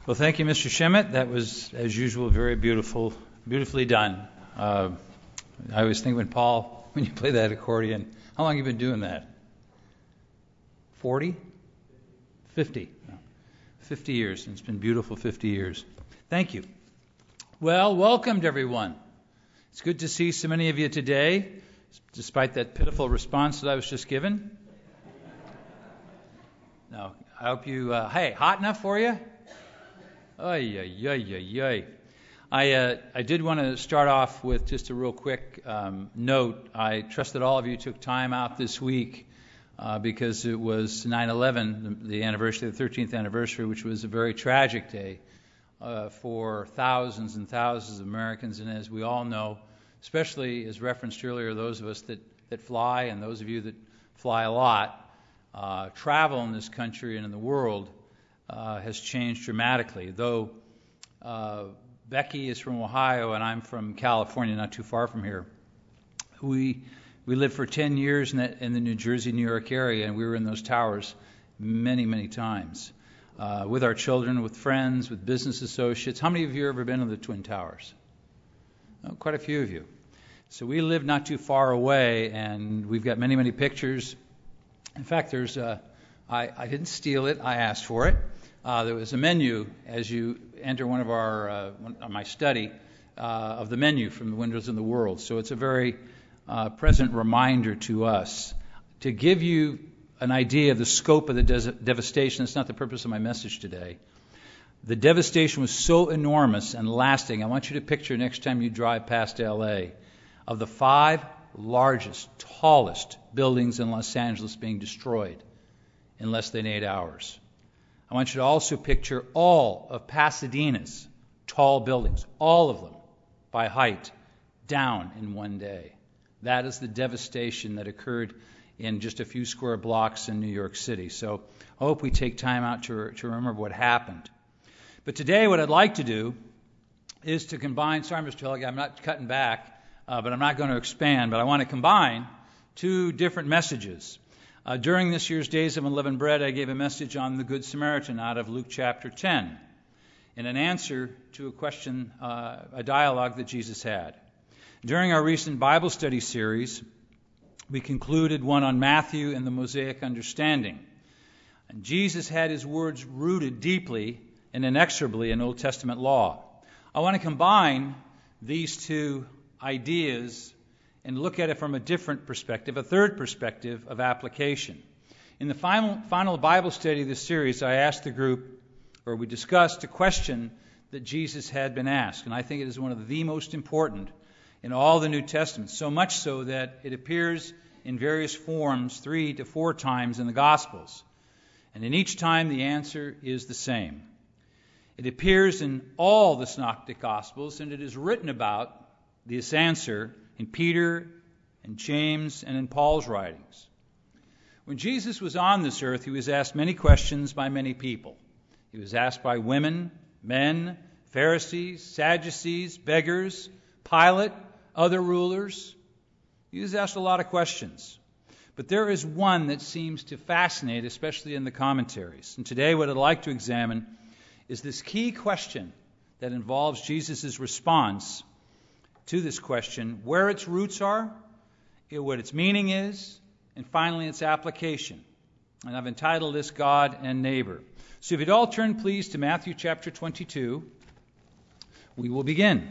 Well, thank you, Mr. Schemmett. That was, as usual, very beautifully done. I was thinking when you play that accordion, how long have you been doing that? 40? 50. No. 50 years. It's been beautiful 50 years. Thank you. Well, welcomed, everyone. It's good to see so many of you today, despite that pitiful response that I was just given. No, I hope you, hey, hot enough for you? Ay, ay, ay, ay, ay. I did want to start off with just a real quick note. I trust that all of you took time out this week because it was 9/11, the anniversary, the 13th anniversary, which was a very tragic day for thousands and thousands of Americans. And as we all know, especially as referenced earlier, those of us that fly and those of you that fly a lot, travel in this country and in the world has changed dramatically. Though Becky is from Ohio and I'm from California, not too far from here. We lived for 10 years in the New Jersey, New York area, and we were in those towers many, many times with our children, with friends, with business associates. How many of you have ever been to the Twin Towers? Oh, quite a few of you. So we live not too far away, and we've got many, many pictures. In fact, there's I didn't steal it. I asked for it. There was a menu as you enter one of my study of the menu from the Windows in the World. So it's a very present reminder to us to give you an idea of the scope of the devastation. That's not the purpose of my message today. The devastation was so enormous and lasting. I want you to picture next time you drive past L.A. of the 5 largest, tallest buildings in Los Angeles being destroyed in less than 8 hours. I want you to also picture all of Pasadena's tall buildings, all of them by height, down in one day. That is the devastation that occurred in just a few square blocks in New York City. So I hope we take time out to remember what happened. But today what I'd like to do is to combine, sorry Mr. Helge, I'm not cutting back, but I'm not going to expand, but I want to combine 2 different messages. During this year's Days of Unleavened Bread, I gave a message on the Good Samaritan out of Luke chapter 10 in an answer to a question, a dialogue that Jesus had. During our recent Bible study series, we concluded one on Matthew and the Mosaic understanding. And Jesus had his words rooted deeply and inexorably in Old Testament law. I want to combine these 2 ideas and look at it from a different perspective, a third perspective of application. In the final Bible study of this series, I asked the group, or we discussed a question that Jesus had been asked, and I think it is one of the most important in all the New Testament, so much so that it appears in various forms 3 to 4 times in the Gospels. And in each time, the answer is the same. It appears in all the Synoptic Gospels, and it is written about this answer in Peter and James and in Paul's writings. When Jesus was on this earth, he was asked many questions by many people. He was asked by women, men, Pharisees, Sadducees, beggars, Pilate, other rulers. He was asked a lot of questions. But there is one that seems to fascinate, especially in the commentaries. And today what I'd like to examine is this key question that involves Jesus' response to this question, where its roots are, what its meaning is, and finally its application. And I've entitled this God and Neighbor. So if you'd all turn please to Matthew chapter 22, we will begin.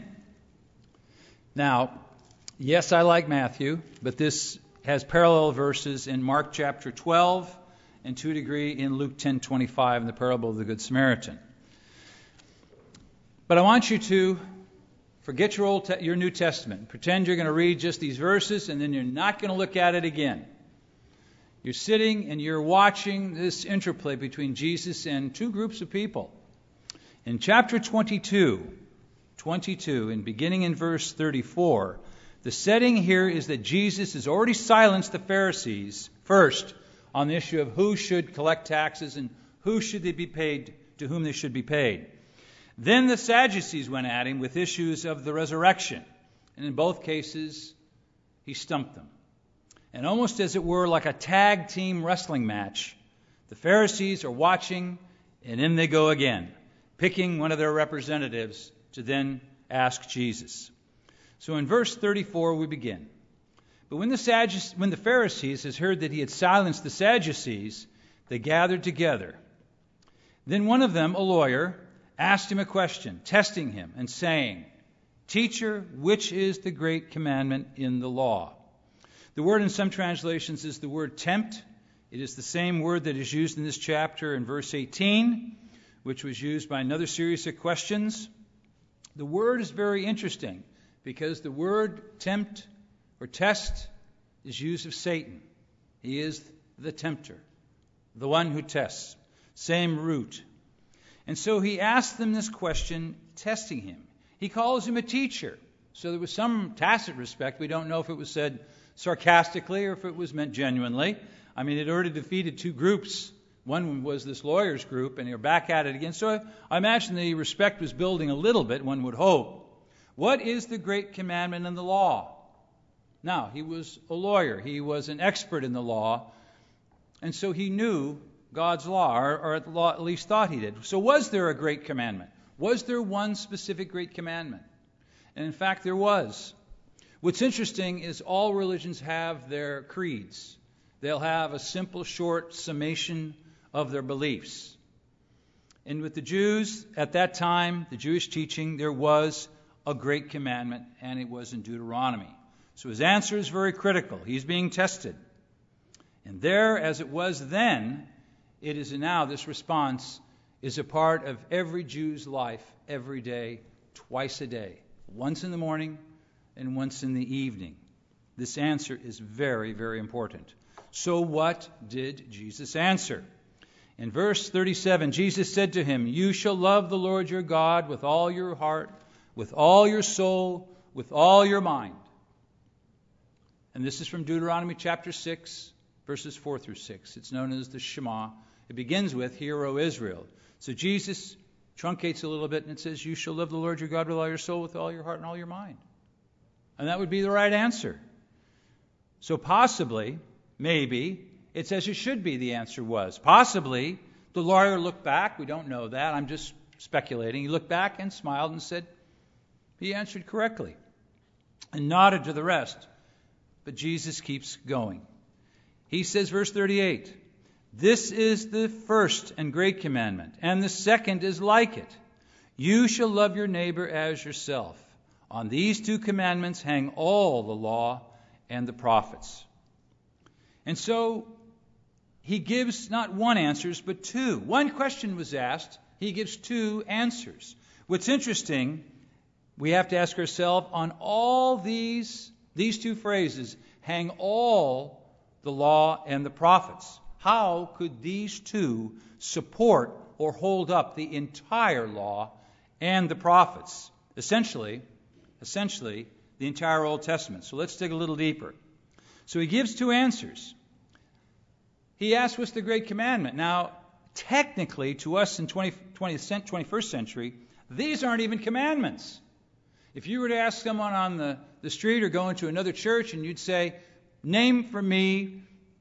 Now, yes, I like Matthew, but this has parallel verses in Mark chapter 12 and to a degree in Luke 10:25 in the parable of the Good Samaritan. But I want you to forget your New Testament. Pretend you're going to read just these verses, and then you're not going to look at it again. You're sitting and you're watching this interplay between Jesus and 2 groups of people. In chapter 22, and beginning in verse 34, the setting here is that Jesus has already silenced the Pharisees first on the issue of who should collect taxes and who should they be paid, to whom they should be paid. Then the Sadducees went at him with issues of the resurrection. And in both cases, he stumped them. And almost as it were like a tag team wrestling match, the Pharisees are watching, and in they go again. picking one of their representatives to then ask Jesus. So in verse 34 we begin. But when the Pharisees had heard that he had silenced the Sadducees, they gathered together. Then one of them, a lawyer, asked him a question, testing him and saying, "Teacher, which is the great commandment in the law?" The word in some translations is the word tempt. It is the same word that is used in this chapter in verse 18, which was used by another series of questions. The word is very interesting because the word tempt or test is used of Satan. He is the tempter, the one who tests. Same root. And so he asked them this question, testing him. He calls him a teacher. So there was some tacit respect. We don't know if it was said sarcastically or if it was meant genuinely. I mean, it already defeated two groups. One was this lawyer's group, and they're back at it again. So I imagine the respect was building a little bit, one would hope. What is the great commandment in the law? Now, he was a lawyer. He was an expert in the law. And so he knew God's law, or at least thought he did. So was there a great commandment? Was there one specific great commandment? And in fact, there was. What's interesting is all religions have their creeds. They'll have a simple, short summation of their beliefs. And with the Jews, at that time, the Jewish teaching, there was a great commandment, and it was in Deuteronomy. So his answer is very critical. He's being tested. And there, as it was then, it is now, this response is a part of every Jew's life, every day, twice a day. Once in the morning and once in the evening. This answer is very, very important. So what did Jesus answer? In verse 37, Jesus said to him, "You shall love the Lord your God with all your heart, with all your soul, with all your mind." And this is from Deuteronomy chapter 6, verses 4 through 6. It's known as the Shema. It begins with, "Hear, O Israel." So Jesus truncates a little bit and it says, "You shall love the Lord your God with all your soul, with all your heart, and all your mind." And that would be the right answer. So possibly, maybe, it's as it should be the answer was. Possibly, the lawyer looked back. We don't know that. I'm just speculating. He looked back and smiled and said, he answered correctly, and nodded to the rest. But Jesus keeps going. He says, verse 38, "This is the first and great commandment, and the second is like it. You shall love your neighbor as yourself. On these two commandments hang all the law and the prophets." And so he gives not one answer, but two. One question was asked. He gives two answers. What's interesting, we have to ask ourselves, on all these two phrases, hang all the law and the prophets. How could these two support or hold up the entire law and the prophets? Essentially, the entire Old Testament. So let's dig a little deeper. So he gives two answers. He asks, what's the great commandment? Now, technically, to us in 21st century, these aren't even commandments. If you were to ask someone on the street or go into another church and you'd say, "Name for me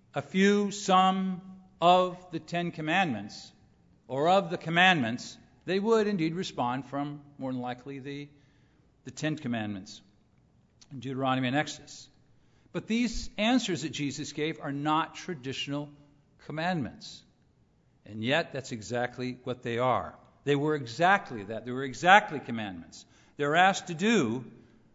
some of the 10 commandments, or of the commandments," they would indeed respond from, more than likely, the 10 commandments in Deuteronomy and Exodus. But these answers that Jesus gave are not traditional commandments. And yet, that's exactly what they are. They were exactly that. They were exactly commandments. They're asked to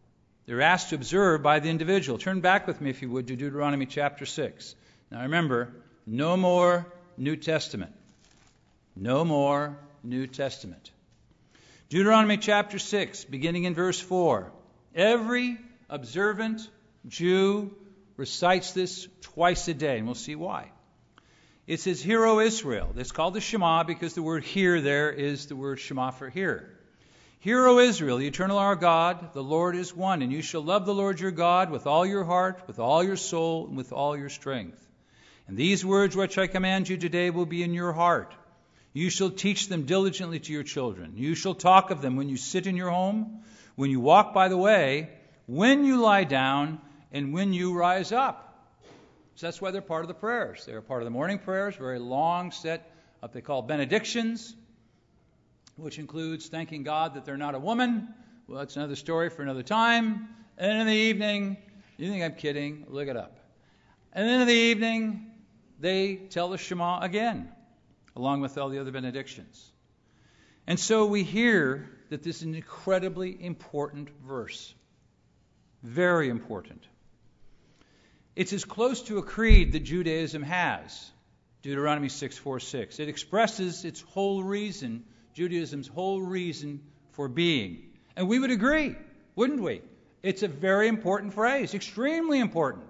observe by the individual. Turn back with me, if you would, to Deuteronomy chapter 6. Now remember, no more New Testament. No more New Testament. Deuteronomy chapter 6, beginning in verse 4. Every observant Jew recites this twice a day, and we'll see why. It says, "Hear, O Israel." It's called the Shema because the word "hear" there is the word Shema for hear. "Hear, O Israel, the eternal our God, the Lord is one, and you shall love the Lord your God with all your heart, with all your soul, and with all your strength. And these words which I command you today will be in your heart. You shall teach them diligently to your children. You shall talk of them when you sit in your home, when you walk by the way, when you lie down, and when you rise up." So that's why they're part of the prayers. They're part of the morning prayers, very long set, what they call benedictions. which includes thanking God that they're not a woman. Well, that's another story for another time. And in the evening, you think I'm kidding? Look it up. And then in the evening, they tell the Shema again, along with all the other benedictions. And so we hear that this is an incredibly important verse. Very important. It's as close to a creed that Judaism has. Deuteronomy 6:4-6. It expresses its whole reason, Judaism's whole reason for being. And we would agree, wouldn't we? It's a very important phrase, extremely important.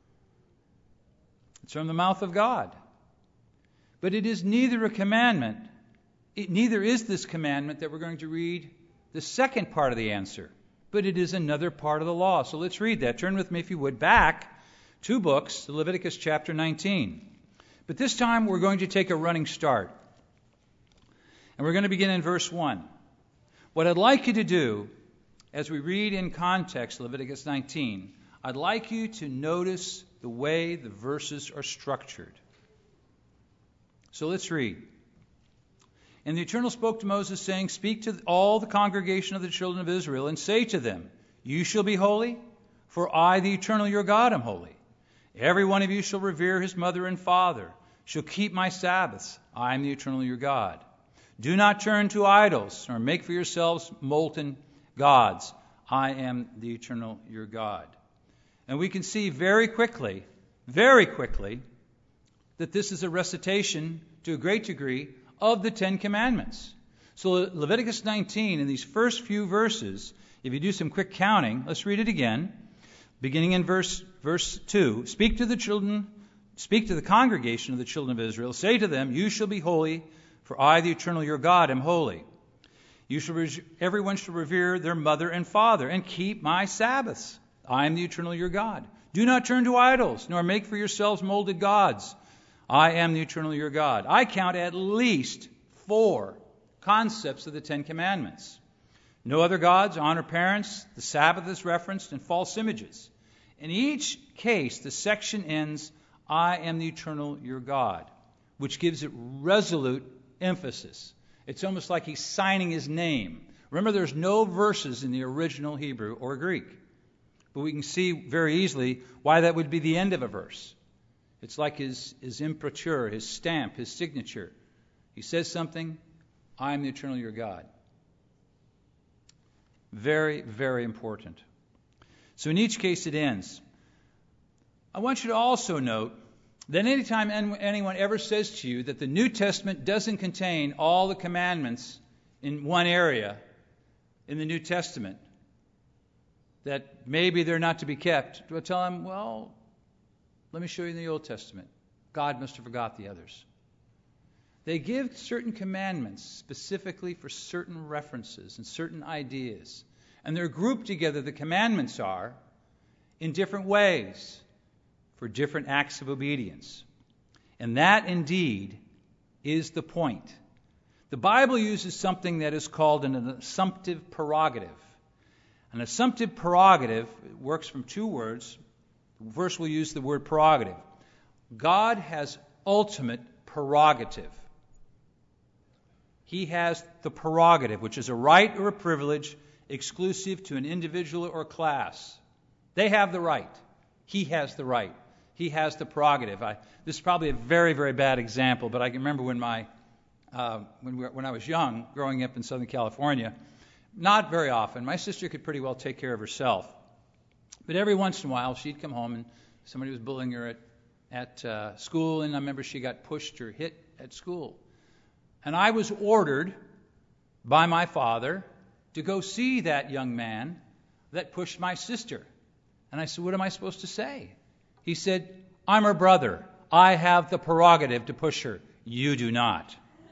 It's from the mouth of God. But it is neither a commandment, neither is this commandment that we're going to read the second part of the answer, but it is another part of the law. So let's read that. Turn with me, if you would, back 2 books to Leviticus chapter 19. But this time we're going to take a running start. And we're going to begin in verse 1. What I'd like you to do, as we read in context Leviticus 19, I'd like you to notice the way the verses are structured. So let's read. And the Eternal spoke to Moses, saying, Speak to all the congregation of the children of Israel, and say to them, You shall be holy, for I, the Eternal your God, am holy. Every one of you shall revere his mother and father, shall keep my Sabbaths. I am the Eternal your God. Do not turn to idols, nor make for yourselves molten gods. I am the Eternal your God. And we can see very quickly, that this is a recitation, to a great degree, of the Ten Commandments. So Leviticus 19, in these first few verses, if you do some quick counting, let's read it again. Beginning in verse 2, Speak to the congregation of the children of Israel, say to them, You shall be holy, for I, the Eternal your God, am holy. Everyone shall revere their mother and father, and keep my Sabbaths. I am the Eternal your God. Do not turn to idols, nor make for yourselves molded gods. I am the Eternal your God. I count at least 4 concepts of the Ten Commandments. No other gods, honor parents, the Sabbath is referenced, and false images. In each case, the section ends, I am the Eternal your God, which gives it resolute emphasis. It's almost like he's signing his name. Remember, there's no verses in the original Hebrew or Greek. But we can see very easily why that would be the end of a verse. It's like his imprimatur, his stamp, his signature. He says something, I am the Eternal your God. Very, very important. So in each case it ends. I want you to also note that anytime anyone ever says to you that the New Testament doesn't contain all the commandments in one area in the New Testament, that maybe they're not to be kept, we'll tell them, well, let me show you in the Old Testament. God must have forgot the others. They give certain commandments specifically for certain references and certain ideas. And they're grouped together, the commandments are, in different ways for different acts of obedience. And that indeed is the point. The Bible uses something that is called an assumptive prerogative. An assumptive prerogative works from 2 words. First, we'll use the word prerogative. God has ultimate prerogative. He has the prerogative, which is a right or a privilege exclusive to an individual or class. They have the right. He has the right. He has the prerogative. This is probably a very, very bad example, but I can remember when I was young, growing up in Southern California, not very often. My sister could pretty well take care of herself. But every once in a while, she'd come home and somebody was bullying her at school, and I remember she got pushed or hit at school. And I was ordered by my father to go see that young man that pushed my sister. And I said, what am I supposed to say? He said, I'm her brother. I have the prerogative to push her. You do not.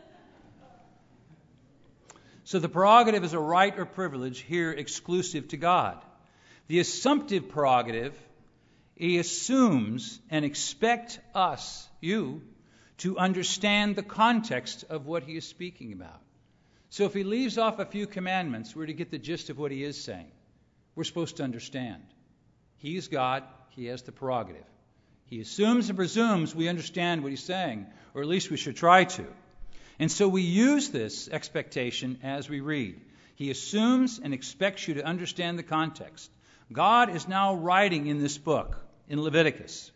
So the prerogative is a right or privilege here exclusive to God. The assumptive prerogative, he assumes and expects us, you, to understand the context of what he is speaking about. So if he leaves off a few commandments, we're to get the gist of what he is saying. We're supposed to understand. He is God. He has the prerogative. He assumes and presumes we understand what he's saying, or at least we should try to. And so we use this expectation as we read. He assumes and expects you to understand the context. God is now writing in this book, in Leviticus.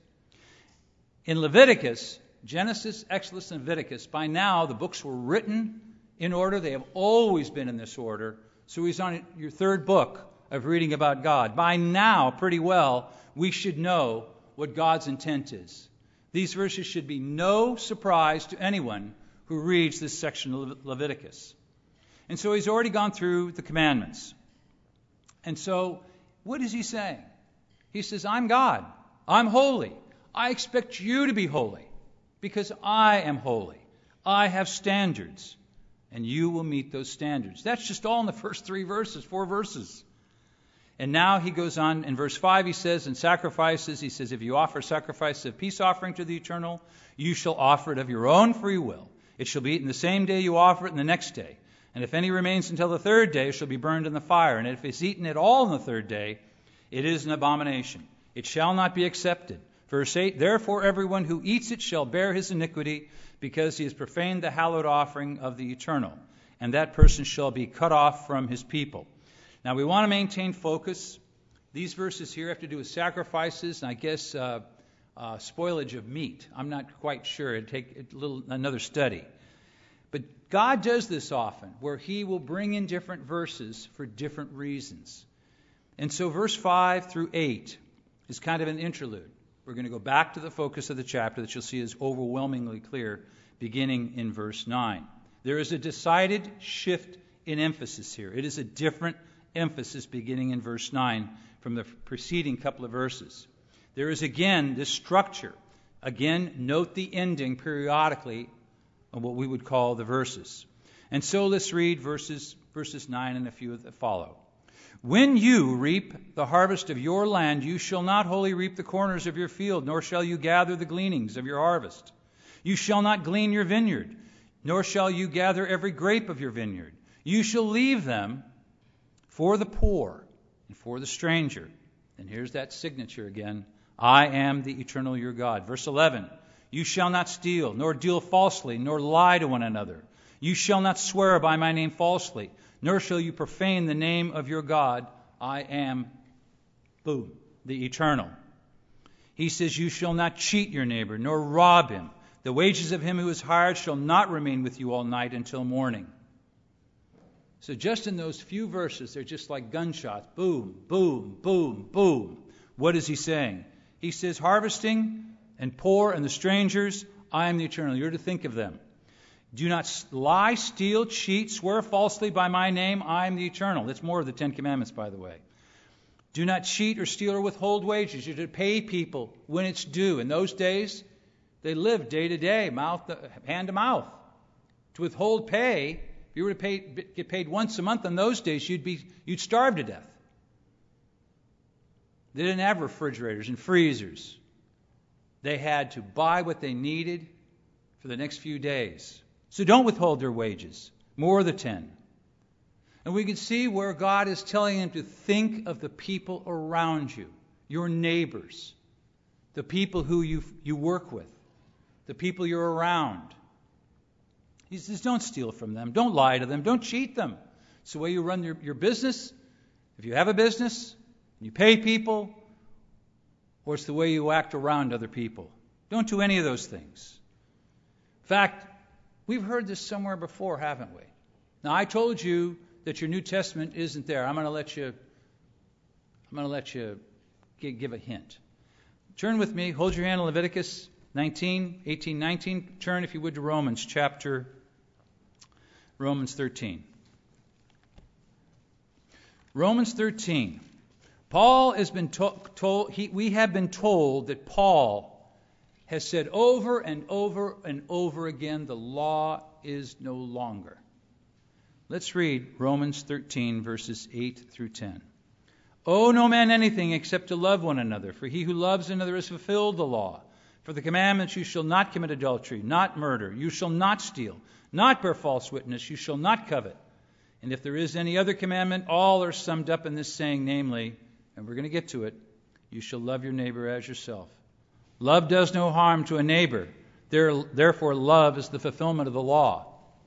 In Leviticus, Genesis, Exodus, and Leviticus, by now the books were written in order. They have always been in this order. So he's on your third book of reading about God. By now, pretty well, we should know what God's intent is. These verses should be no surprise to anyone who reads this section of Leviticus. And so he's already gone through the commandments. And so what is he saying? He says, I'm God. I'm holy. I expect you to be holy because I am holy. I have standards, and you will meet those standards. That's just all in the first 4 verses. And now he goes on in verse 5, he says, in sacrifices, he says, if you offer sacrifice of peace offering to the Eternal, you shall offer it of your own free will. It shall be eaten the same day you offer it and the next day. And if any remains until the third day, it shall be burned in the fire. And if it's eaten at all on the third day, it is an abomination. It shall not be accepted. Verse 8, therefore everyone who eats it shall bear his iniquity, because he has profaned the hallowed offering of the Eternal. And that person shall be cut off from his people. Now we want to maintain focus. These verses here have to do with sacrifices, and I guess spoilage of meat. I'm not quite sure. It'd take another study. But God does this often, where he will bring in different verses for different reasons. And so verse 5 through 8 is kind of an interlude. We're going to go back to the focus of the chapter that you'll see is overwhelmingly clear, beginning in verse 9. There is a decided shift in emphasis here. It is a different emphasis beginning in verse 9 from the preceding couple of verses. There is again this structure. Again, note the ending periodically of what we would call the verses. And so let's read verses 9 and a few that follow. When you reap the harvest of your land, you shall not wholly reap the corners of your field, nor shall you gather the gleanings of your harvest. You shall not glean your vineyard, nor shall you gather every grape of your vineyard. You shall leave them for the poor and for the stranger. And here's that signature again. I am the Eternal your God. Verse 11, you shall not steal, nor deal falsely, nor lie to one another. You shall not swear by my name falsely, nor shall you profane the name of your God. I am, boom, the Eternal. He says, you shall not cheat your neighbor, nor rob him. The wages of him who is hired shall not remain with you all night until morning. So just in those few verses, they're just like gunshots. Boom, boom, boom, boom. What is he saying? He says, harvesting and poor and the strangers, I am the Eternal. You're to think of them. Do not lie, steal, cheat, swear falsely by my name. I am the Eternal. That's more of the 10 Commandments, by the way. Do not cheat or steal or withhold wages. You're to pay people when it's due. In those days, they lived day to day, hand to mouth. To withhold pay, if you were to get paid once a month in those days, you'd starve to death. They didn't have refrigerators and freezers. They had to buy what they needed for the next few days. So don't withhold their wages, more the 10. And we can see where God is telling them to think of the people around you, your neighbors, the people who you work with, the people you're around. He says, don't steal from them, don't lie to them, don't cheat them. It's the way you run your business, if you have a business, you pay people, or it's the way you act around other people. Don't do any of those things. In fact, we've heard this somewhere before, haven't we? Now, I told you that your New Testament isn't there. I'm going to let you give a hint. Turn with me. Hold your hand in Leviticus 18:19. Turn, if you would, to Romans 13. Romans 13. Paul has been told. We have been told that Paul has said over and over and over again, the law is no longer. Let's read Romans 13, verses 8 through 10. Owe no man anything except to love one another, for he who loves another has fulfilled the law. For the commandments, you shall not commit adultery, not murder, you shall not steal, not bear false witness, you shall not covet. And if there is any other commandment, all are summed up in this saying, namely, and we're going to get to it, you shall love your neighbor as yourself. Love does no harm to a neighbor. Therefore, love is the fulfillment of the law.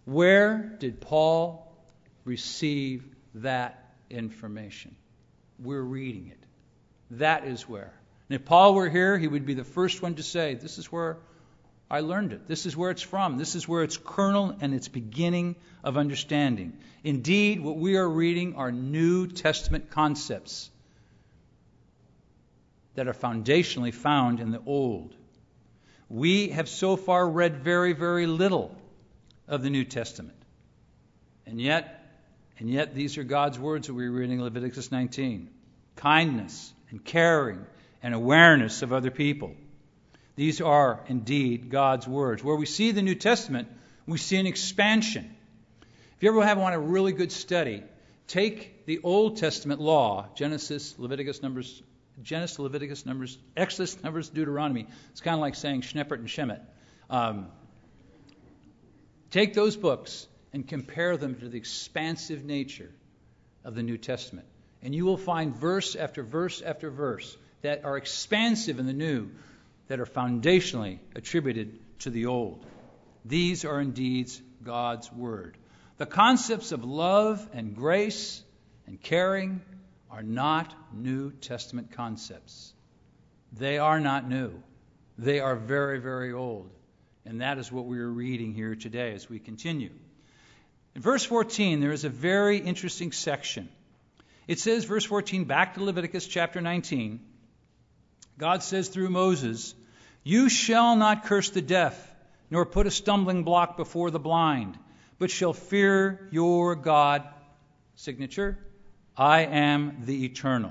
Where did Paul receive that information? We're reading it. That is where. And if Paul were here, he would be the first one to say, this is where I learned it. This is where it's from. This is where its kernel and its beginning of understanding. Indeed, what we are reading are New Testament concepts that are foundationally found in the Old. We have so far read very, very little of the New Testament. And yet these are God's words that we're reading in Leviticus 19. Kindness and caring and awareness of other people. These are indeed God's words. Where we see the New Testament, we see an expansion. If you ever want a really good study, take the Old Testament law, Genesis, Leviticus, Numbers, Exodus, Numbers, Deuteronomy. It's kind of like saying Schneppert and Shemet. Take those books and compare them to the expansive nature of the New Testament. And you will find verse after verse after verse that are expansive in the New, that are foundationally attributed to the Old. These are indeed God's Word. The concepts of love and grace and caring are not New Testament concepts. They are not new. They are very, very old. And that is what we are reading here today as we continue. In verse 14, there is a very interesting section. It says, verse 14, back to Leviticus chapter 19, God says through Moses, "You shall not curse the deaf, nor put a stumbling block before the blind, but shall fear your God." Signature, "I am the Eternal."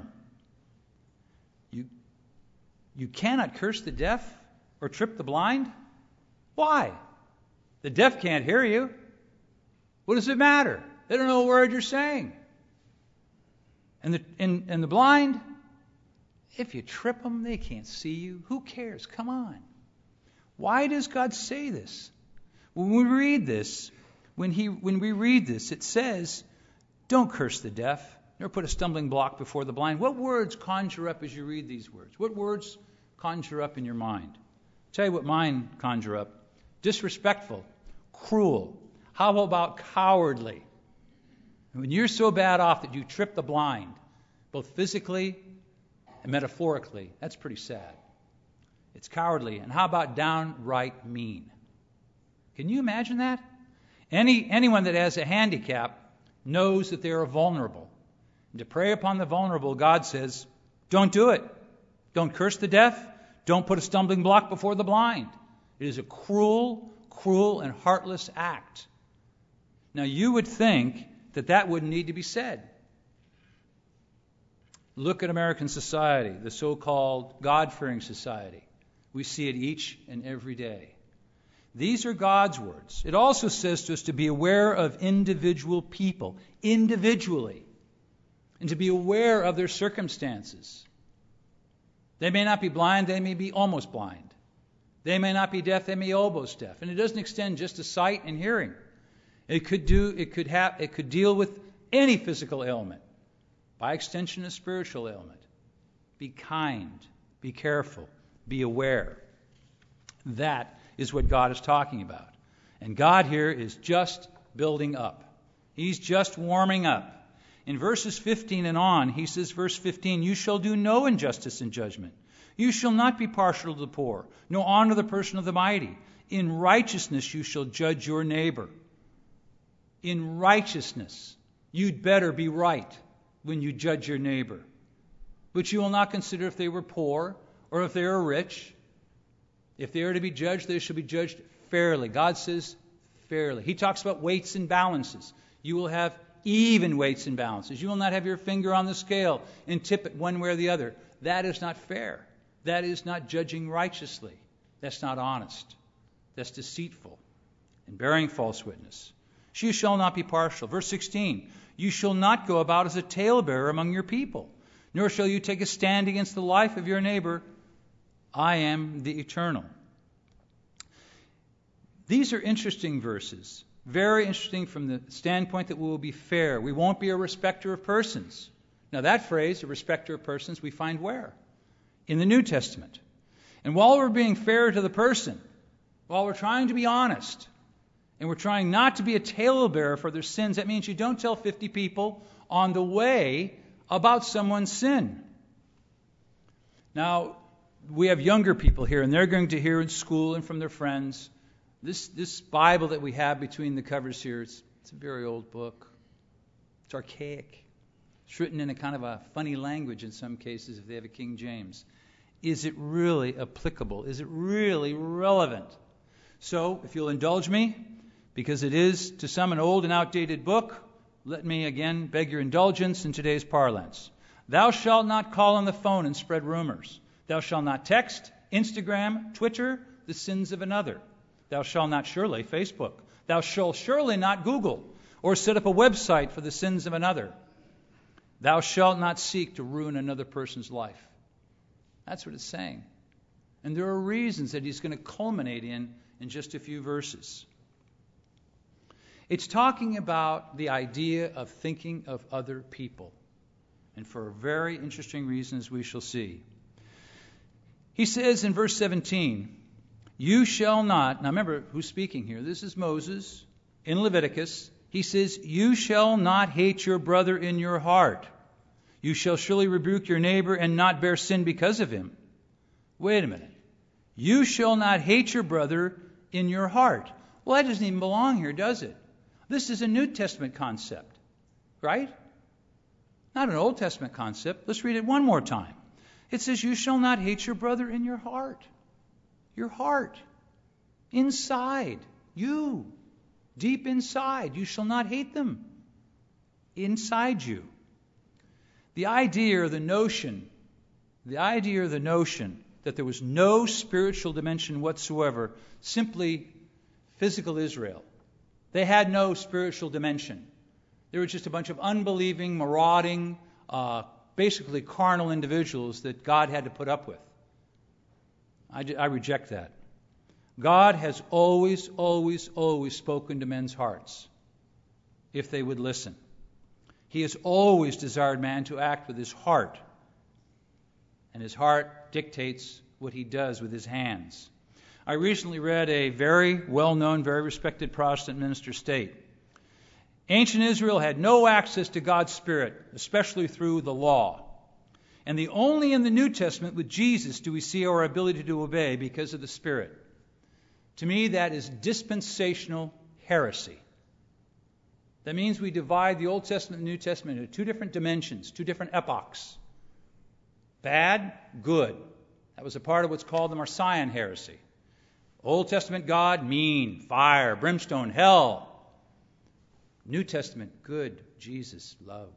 You cannot curse the deaf or trip the blind? Why? The deaf can't hear you. What does it matter? They don't know a word you're saying. And the blind, if you trip them, they can't see you. Who cares? Come on. Why does God say this? When we read this, it says, "Don't curse the deaf, nor put a stumbling block before the blind." What words conjure up as you read these words? What words conjure up in your mind? I'll tell you what mine conjure up. Disrespectful, cruel. How about cowardly? When you're so bad off that you trip the blind, both physically and metaphorically, that's pretty sad. It's cowardly. And how about downright mean? Can you imagine that? Anyone that has a handicap knows that they are vulnerable. And to prey upon the vulnerable, God says, don't do it. Don't curse the deaf. Don't put a stumbling block before the blind. It is a cruel, and heartless act. Now, you would think that wouldn't need to be said. Look at American society, the so-called God-fearing society. We see it each and every day. These are God's words. It also says to us to be aware of individual people, individually, and to be aware of their circumstances. They may not be blind, they may be almost blind. They may not be deaf, they may be almost deaf. And it doesn't extend just to sight and hearing. It could deal with any physical ailment. By extension, a spiritual ailment. Be kind, be careful, be aware. That is what God is talking about. And God here is just building up. He's just warming up. In verses 15 and on, he says, verse 15, "You shall do no injustice in judgment. You shall not be partial to the poor, nor honor the person of the mighty. In righteousness you shall judge your neighbor." In righteousness, you'd better be right when you judge your neighbor. But you will not consider if they were poor or if they are rich. If they are to be judged, they shall be judged fairly. God says fairly. He talks about weights and balances. You will have even weights and balances. You will not have your finger on the scale and tip it one way or the other. That is not fair. That is not judging righteously. That's not honest. That's deceitful and bearing false witness. You shall not be partial. Verse 16, "You shall not go about as a talebearer among your people, nor shall you take a stand against the life of your neighbor. I am the Eternal." These are interesting verses. Very interesting from the standpoint that we will be fair. We won't be a respecter of persons. Now that phrase, a respecter of persons, we find where? In the New Testament. And while we're being fair to the person, while we're trying to be honest, And we're trying not to be a talebearer for their sins. That means you don't tell 50 people on the way about someone's sin. Now, we have younger people here, and they're going to hear in school and from their friends, this Bible that we have between the covers here, it's a very old book. It's archaic. It's written in a kind of a funny language in some cases if they have a King James. Is it really applicable? Is it really relevant? So, if you'll indulge me, because it is to some an old and outdated book, let me again beg your indulgence in today's parlance. Thou shalt not call on the phone and spread rumors. Thou shalt not text, Instagram, Twitter, the sins of another. Thou shalt not surely Facebook. Thou shalt surely not Google or set up a website for the sins of another. Thou shalt not seek to ruin another person's life. That's what it's saying. And there are reasons that he's going to culminate in just a few verses. It's talking about the idea of thinking of other people. And for very interesting reasons we shall see. He says in verse 17, you shall not, now remember who's speaking here. This is Moses in Leviticus. He says, you shall not hate your brother in your heart. You shall surely rebuke your neighbor and not bear sin because of him. Wait a minute. You shall not hate your brother in your heart. Well, that doesn't even belong here, does it? This is a New Testament concept, right? Not an Old Testament concept. Let's read it one more time. It says, you shall not hate your brother in your heart. Your heart. Inside. You. Deep inside. You shall not hate them. Inside you. The idea or the notion that there was no spiritual dimension whatsoever, simply physical Israel. They had no spiritual dimension. They were just a bunch of unbelieving, marauding, basically carnal individuals that God had to put up with. I reject that. God has always, always, always spoken to men's hearts if they would listen. He has always desired man to act with his heart. And his heart dictates what he does with his hands. I recently read a very well-known, very respected Protestant minister state. Ancient Israel had no access to God's Spirit, especially through the law. And only in the New Testament with Jesus do we see our ability to obey because of the Spirit. To me, that is dispensational heresy. That means we divide the Old Testament and the New Testament into two different dimensions, two different epochs. Bad, good. That was a part of what's called the Marcion heresy. Old Testament God, mean, fire, brimstone, hell. New Testament, good, Jesus, love.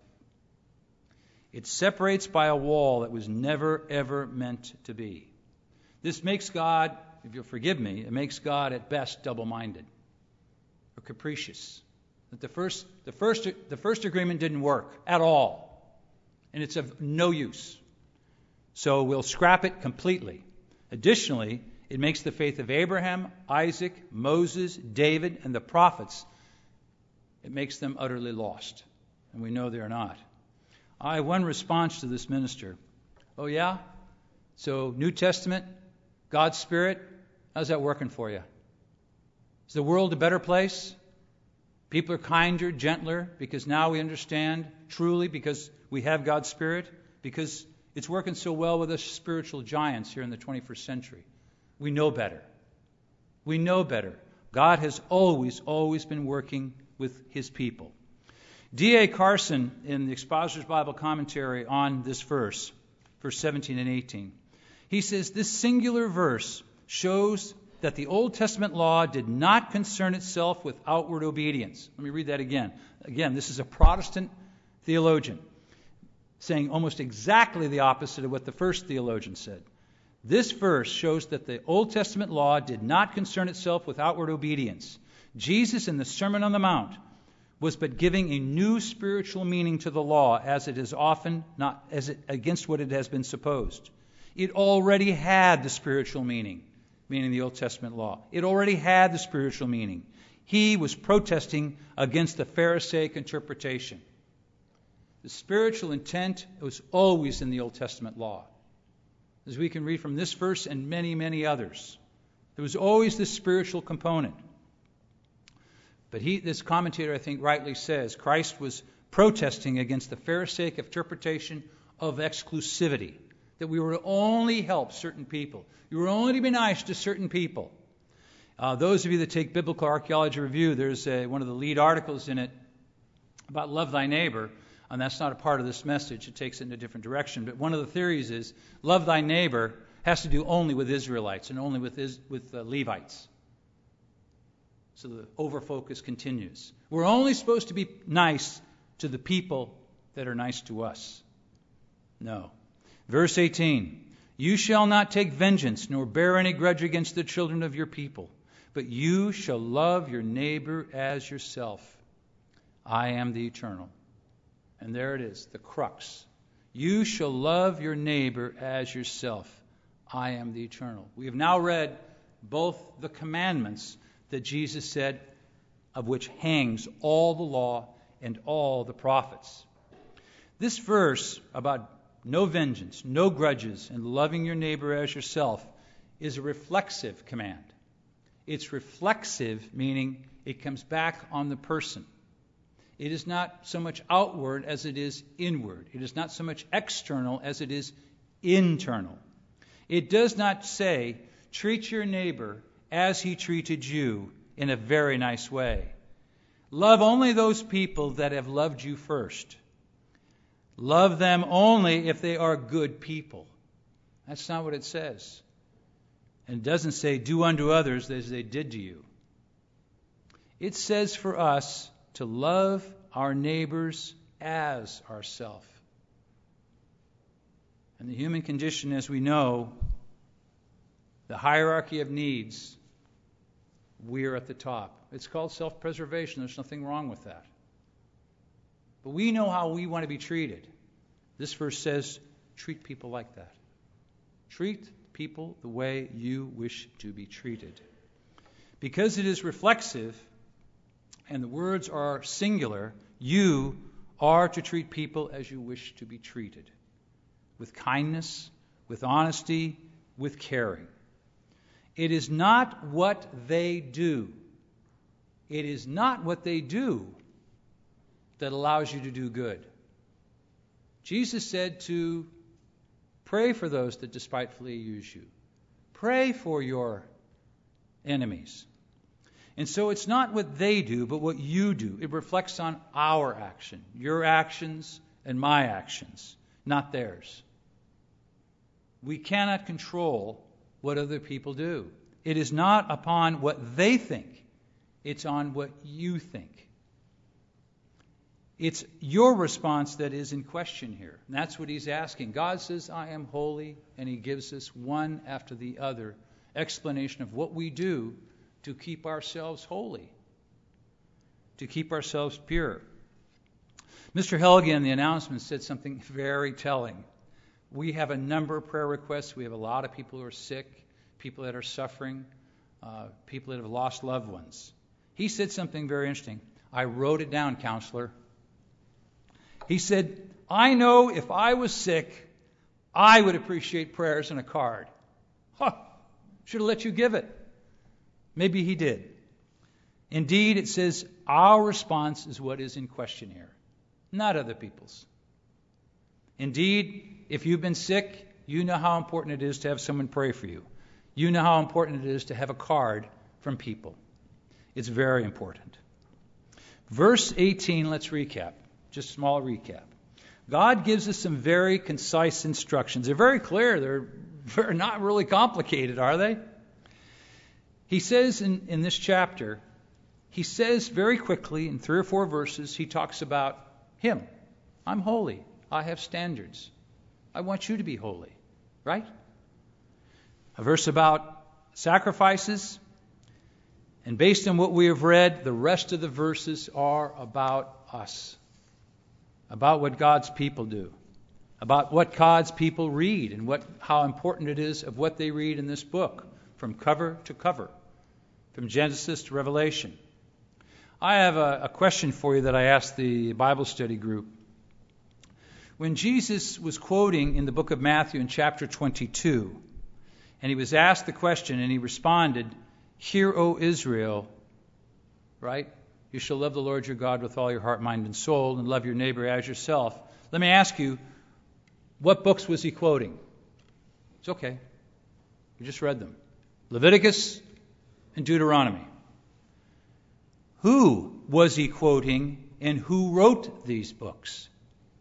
It separates by a wall that was never, ever meant to be. This makes God, if you'll forgive me, it makes God at best double-minded or capricious. That the first agreement didn't work at all, and it's of no use. So we'll scrap it completely. Additionally, it makes the faith of Abraham, Isaac, Moses, David, and the prophets, it makes them utterly lost. And we know they're not. I have one response to this minister. Oh, yeah? So, New Testament, God's Spirit, how's that working for you? Is the world a better place? People are kinder, gentler, because now we understand truly, because we have God's Spirit, because it's working so well with us spiritual giants here in the 21st century. We know better. We know better. God has always, always been working with his people. D.A. Carson, in the Expositor's Bible Commentary on this verse 17 and 18, he says, this singular verse shows that the Old Testament law did not concern itself with outward obedience. Let me read that again. Again, this is a Protestant theologian saying almost exactly the opposite of what the first theologian said. This verse shows that the Old Testament law did not concern itself with outward obedience. Jesus in the Sermon on the Mount was but giving a new spiritual meaning to the law, as it is often not against what it has been supposed. It already had the spiritual meaning, meaning the Old Testament law. It already had the spiritual meaning. He was protesting against the Pharisaic interpretation. The spiritual intent was always in the Old Testament law. As we can read from this verse and many, many others. There was always this spiritual component. But this commentator, I think, rightly says Christ was protesting against the Pharisaic interpretation of exclusivity, that we were to only help certain people. You were only to be nice to certain people. Those of you that take Biblical Archaeology Review, there's one of the lead articles in it about love thy neighbor, and that's not a part of this message. It takes it in a different direction. But one of the theories is love thy neighbor has to do only with Israelites and only with Levites. So the overfocus continues. We're only supposed to be nice to the people that are nice to us. No. Verse 18, you shall not take vengeance, nor bear any grudge against the children of your people, but you shall love your neighbor as yourself. I am the Eternal. And there it is, the crux. You shall love your neighbor as yourself. I am the Eternal. We have now read both the commandments that Jesus said, of which hangs all the law and all the prophets. This verse about no vengeance, no grudges, and loving your neighbor as yourself is a reflexive command. It's reflexive, meaning it comes back on the person. It is not so much outward as it is inward. It is not so much external as it is internal. It does not say, treat your neighbor as he treated you in a very nice way. Love only those people that have loved you first. Love them only if they are good people. That's not what it says. And it doesn't say, do unto others as they did to you. It says for us to love our neighbors as ourselves. And the human condition, as we know, the hierarchy of needs, we're at the top. It's called self-preservation. There's nothing wrong with that. But we know how we want to be treated. This verse says, treat people like that. Treat people the way you wish to be treated. Because it is reflexive, and the words are singular, you are to treat people as you wish to be treated. With kindness, with honesty, with caring. It is not what they do. It is not what they do that allows you to do good. Jesus said to pray for those that despitefully use you. Pray for your enemies. And so it's not what they do, but what you do. It reflects on our action, your actions and my actions, not theirs. We cannot control what other people do. It is not upon what they think. It's on what you think. It's your response that is in question here. And that's what he's asking. God says, I am holy, and he gives us one after the other explanation of what we do to keep ourselves holy, to keep ourselves pure. Mr. Helge in the announcement said something very telling. We have a number of prayer requests. We have a lot of people who are sick, people that are suffering, people that have lost loved ones. He said something very interesting. I wrote it down, counselor. He said, I know if I was sick, I would appreciate prayers and a card. Should have let you give it. Maybe he did. Indeed, it says our response is what is in question here, not other people's. Indeed, if you've been sick, you know how important it is to have someone pray for you. You know how important it is to have a card from people. It's very important. Verse 18, let's recap. Just a small recap. God gives us some very concise instructions. They're very clear. They're not really complicated, are they? He says in this chapter, he says very quickly in 3 or 4 verses, he talks about him. I'm holy. I have standards. I want you to be holy. Right? A verse about sacrifices. And based on what we have read, the rest of the verses are about us. About what God's people do. About what God's people read and how important it is of what they read in this book, from cover to cover, from Genesis to Revelation. I have a question for you that I asked the Bible study group. When Jesus was quoting in the book of Matthew in chapter 22, and he was asked the question and he responded, Hear, O Israel, right? You shall love the Lord your God with all your heart, mind, and soul, and love your neighbor as yourself. Let me ask you, what books was he quoting? It's okay. We just read them. Leviticus and Deuteronomy. Who was he quoting and who wrote these books?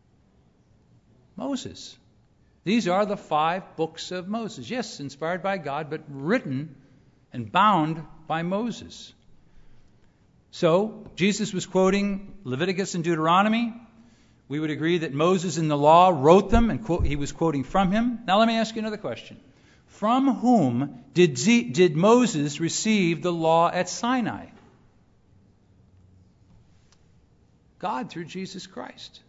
Moses. These are the 5 books of Moses. Yes, inspired by God, but written and bound by Moses. So, Jesus was quoting Leviticus and Deuteronomy. We would agree that Moses in the law wrote them, and he was quoting from him. Now let me ask you another question. From whom did Moses receive the law at Sinai? God, through Jesus Christ.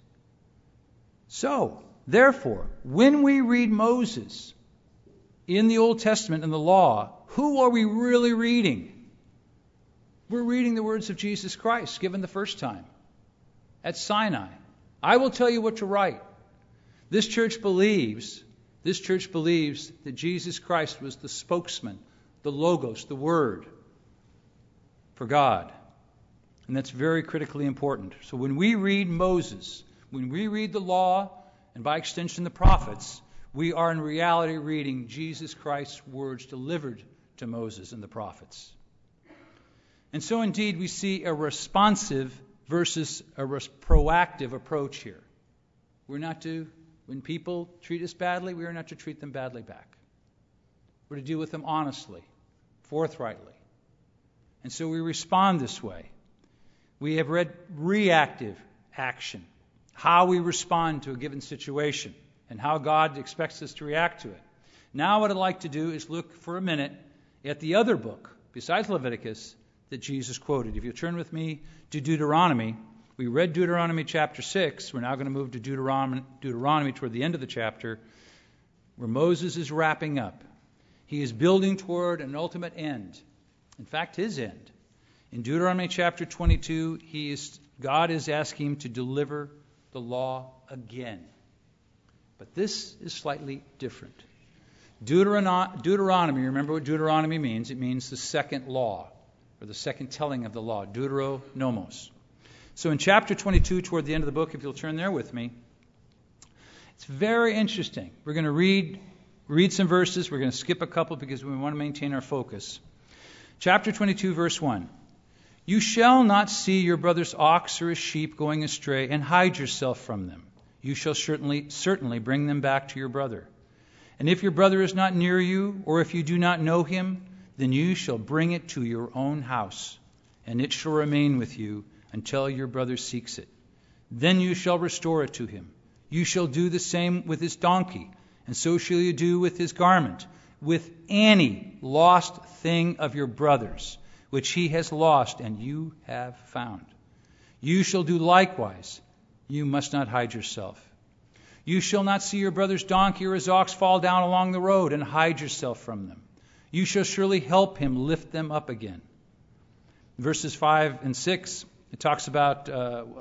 So, therefore, when we read Moses in the Old Testament and the law, who are we really reading? We're reading the words of Jesus Christ given the first time at Sinai. I will tell you what to write. This church believes that Jesus Christ was the spokesman, the logos, the word for God. And that's very critically important. So when we read Moses, when we read the law, and by extension the prophets, we are in reality reading Jesus Christ's words delivered to Moses and the prophets. And so indeed we see a responsive versus a proactive approach here. When people treat us badly, we are not to treat them badly back. We're to deal with them honestly, forthrightly. And so we respond this way. We have read reactive action, how we respond to a given situation, and how God expects us to react to it. Now what I'd like to do is look for a minute at the other book, besides Leviticus, that Jesus quoted. If you'll turn with me to Deuteronomy, we read Deuteronomy chapter 6. We're now going to move to Deuteronomy toward the end of the chapter, where Moses is wrapping up. He is building toward an ultimate end. In fact, his end. In Deuteronomy chapter 22, God is asking him to deliver the law again. But this is slightly different. Deuteronomy, remember what Deuteronomy means? It means the second law, or the second telling of the law, Deuteronomos. So in chapter 22, toward the end of the book, if you'll turn there with me, it's very interesting. We're going to read some verses. We're going to skip a couple because we want to maintain our focus. Chapter 22, verse 1. You shall not see your brother's ox or his sheep going astray and hide yourself from them. You shall certainly bring them back to your brother. And if your brother is not near you, or if you do not know him, then you shall bring it to your own house, and it shall remain with you until your brother seeks it. Then you shall restore it to him. You shall do the same with his donkey, and so shall you do with his garment, with any lost thing of your brother's, which he has lost and you have found. You shall do likewise. You must not hide yourself. You shall not see your brother's donkey or his ox fall down along the road and hide yourself from them. You shall surely help him lift them up again. Verses 5 and 6, it talks about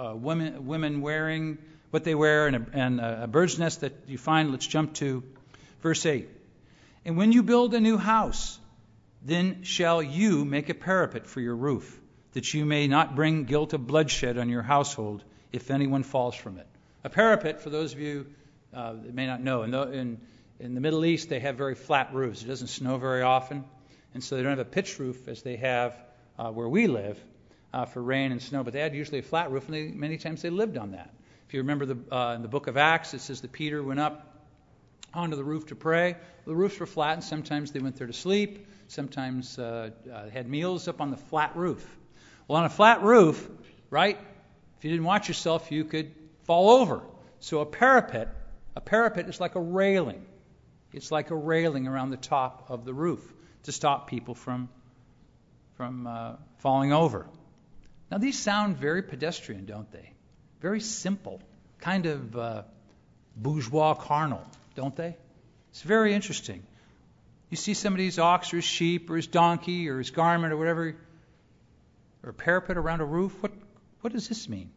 women wearing what they wear and a bird's nest that you find. Let's jump to verse 8. And when you build a new house, then shall you make a parapet for your roof, that you may not bring guilt of bloodshed on your household if anyone falls from it. A parapet, for those of you that may not know, in the Middle East they have very flat roofs. It doesn't snow very often, and so they don't have a pitched roof as they have where we live for rain and snow, but they had usually a flat roof, and many times they lived on that. If you remember in the book of Acts, it says that Peter went up onto the roof to pray. The roofs were flat, and sometimes they went there to sleep. Sometimes they had meals up on the flat roof. Well, on a flat roof, right, if you didn't watch yourself, you could fall over. So a parapet is like a railing. It's like a railing around the top of the roof to stop people from falling over. Now, these sound very pedestrian, don't they? Very simple, kind of bourgeois carnal, don't they? It's very interesting. You see somebody's ox or his sheep or his donkey or his garment or whatever, or a parapet around a roof. What does this mean?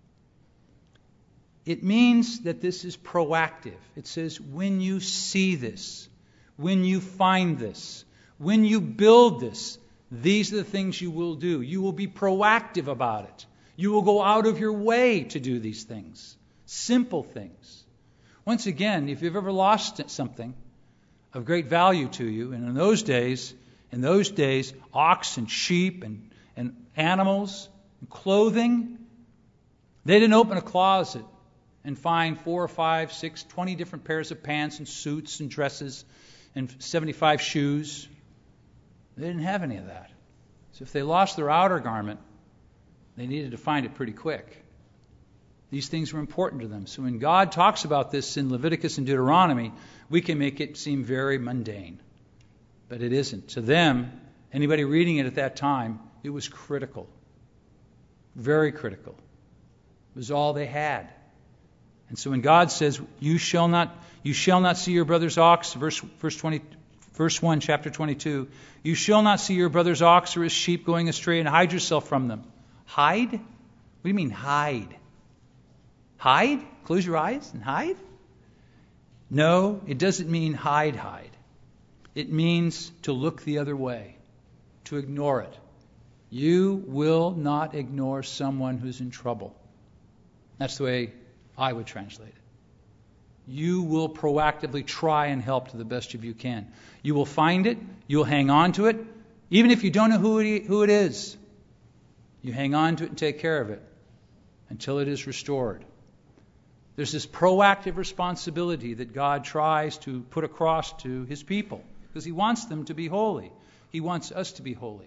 It means that this is proactive. It says when you see this, when you find this, when you build this, These are the things you will do. You will be proactive about it. You will go out of your way to do these things. Simple things. Once again, if you've ever lost something of great value to you, and in those days, ox and sheep and animals and clothing, they didn't open a closet and find 4 or 5, 6, 20 different pairs of pants and suits and dresses and 75 shoes. They didn't have any of that. So if they lost their outer garment, they needed to find it pretty quick. These things were important to them. So when God talks about this in Leviticus and Deuteronomy, we can make it seem very mundane. But it isn't. To them, anybody reading it at that time, it was critical. Very critical. It was all they had. And so when God says, you shall not see your brother's ox, verse 1, chapter 22, you shall not see your brother's ox or his sheep going astray, and hide yourself from them. Hide? What do you mean hide? Hide? Close your eyes and hide? No, it doesn't mean hide. It means to look the other way, to ignore it. You will not ignore someone who's in trouble. That's the way I would translate it. You will proactively try and help to the best of you can. You will find it. You'll hang on to it. Even if you don't know who it is, you hang on to it and take care of it until it is restored. There's this proactive responsibility that God tries to put across to his people because he wants them to be holy. He wants us to be holy.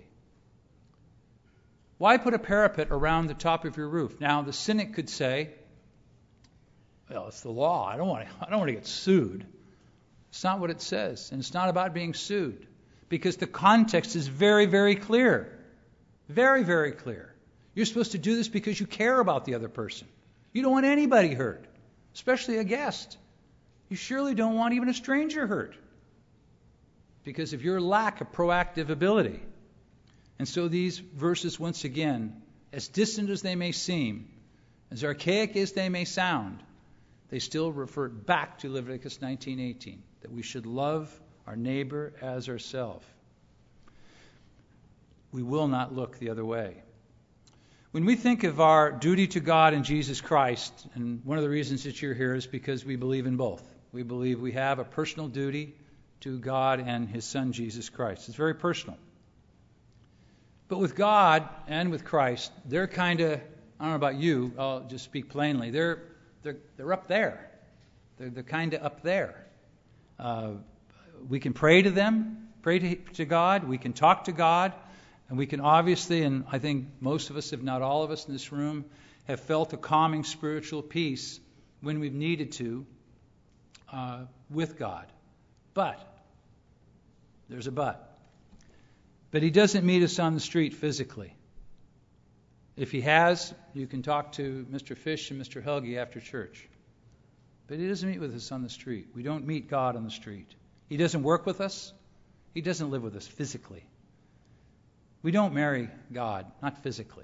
Why put a parapet around the top of your roof? Now, the cynic could say, well, it's the law. I don't want to get sued. It's not what it says, and it's not about being sued, because the context is very, very clear. Very, very clear. You're supposed to do this because you care about the other person. You don't want anybody hurt, especially a guest. You surely don't want even a stranger hurt because of your lack of proactive ability. And so these verses, once again, as distant as they may seem, as archaic as they may sound, they still refer back to Leviticus 19:18, that we should love our neighbor as ourselves. We will not look the other way. When we think of our duty to God in Jesus Christ, and one of the reasons that you're here is because we believe in both. We believe we have a personal duty to God and his Son, Jesus Christ. It's very personal. But with God and with Christ, they're kind of, I don't know about you, I'll just speak plainly, they're up there. They're kind of up there. We can pray to them, pray to God. We can talk to God. And we can obviously, and I think most of us, if not all of us in this room, have felt a calming spiritual peace when we've needed to with God. But, there's a but. But he doesn't meet us on the street physically. If he has, you can talk to Mr. Fish and Mr. Helge after church. But he doesn't meet with us on the street. We don't meet God on the street. He doesn't work with us. He doesn't live with us physically. We don't marry God, not physically.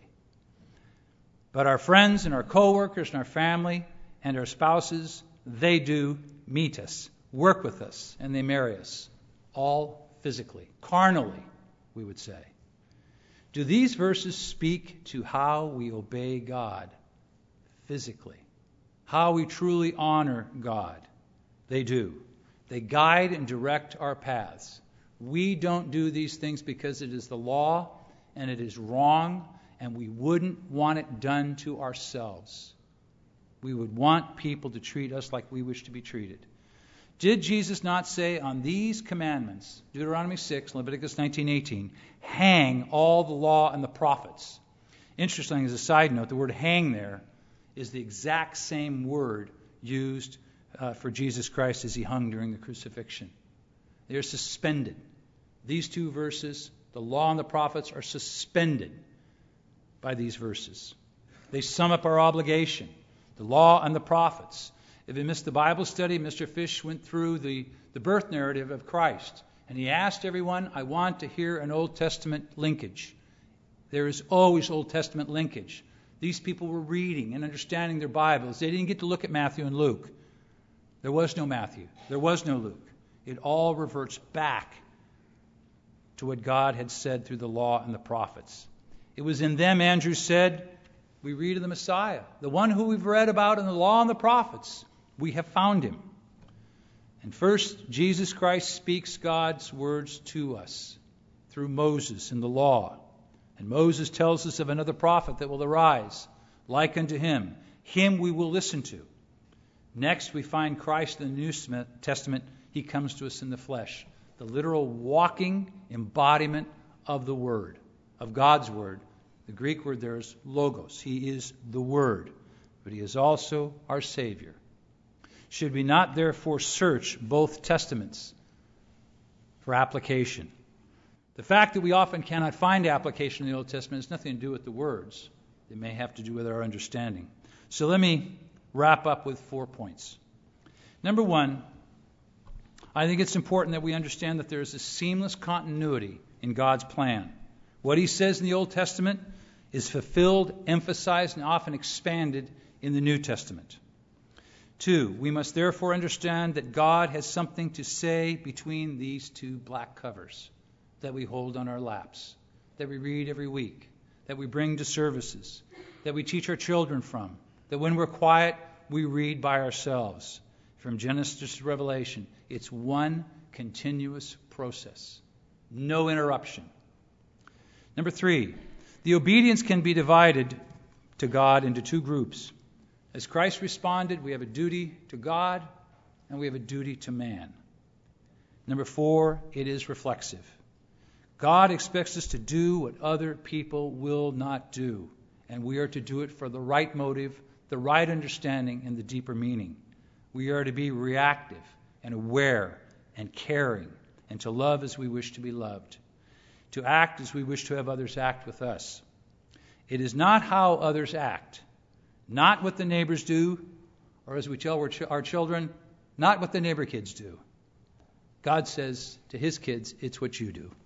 But our friends and our co-workers and our family and our spouses, they do meet us, work with us, and they marry us. All physically, carnally, we would say. Do these verses speak to how we obey God physically? How we truly honor God? They do. They guide and direct our paths. We don't do these things because it is the law and it is wrong, and we wouldn't want it done to ourselves. We would want people to treat us like we wish to be treated. Did Jesus not say on these commandments, Deuteronomy 6, Leviticus 19:18, hang all the law and the prophets? Interesting, as a side note, the word hang there is the exact same word used for Jesus Christ as he hung during the crucifixion. They're suspended. These two verses, the law and the prophets, are suspended by these verses. They sum up our obligation, the law and the prophets. If you missed the Bible study, Mr. Fish went through the birth narrative of Christ, and he asked everyone, I want to hear an Old Testament linkage. There is always Old Testament linkage. These people were reading and understanding their Bibles. They didn't get to look at Matthew and Luke. There was no Matthew. There was no Luke. It all reverts back to what God had said through the law and the prophets. It was in them, Andrew said, we read of the Messiah, the one who we've read about in the law and the prophets. We have found him. And first, Jesus Christ speaks God's words to us through Moses in the law. And Moses tells us of another prophet that will arise, like unto him. Him we will listen to. Next, we find Christ in the New Testament. He comes to us in the flesh, the literal walking embodiment of the Word, of God's Word. The Greek word there is logos. He is the Word, but he is also our Savior. Should we not therefore search both testaments for application? The fact that we often cannot find application in the Old Testament has nothing to do with the words. It may have to do with our understanding. So let me wrap up with 4 points. Number one, I think it's important that we understand that there is a seamless continuity in God's plan. What he says in the Old Testament is fulfilled, emphasized, and often expanded in the New Testament. 2, we must therefore understand that God has something to say between these two black covers that we hold on our laps, that we read every week, that we bring to services, that we teach our children from, that when we're quiet, we read by ourselves. From Genesis to Revelation, it's one continuous process. No interruption. Number 3, the obedience can be divided to God into 2 groups. As Christ responded, we have a duty to God and we have a duty to man. Number 4, it is reflexive. God expects us to do what other people will not do, and we are to do it for the right motive, the right understanding, and the deeper meaning. We are to be reactive and aware and caring, and to love as we wish to be loved, to act as we wish to have others act with us. It is not how others act, not what the neighbors do, or as we tell our children, not what the neighbor kids do. God says to his kids, it's what you do.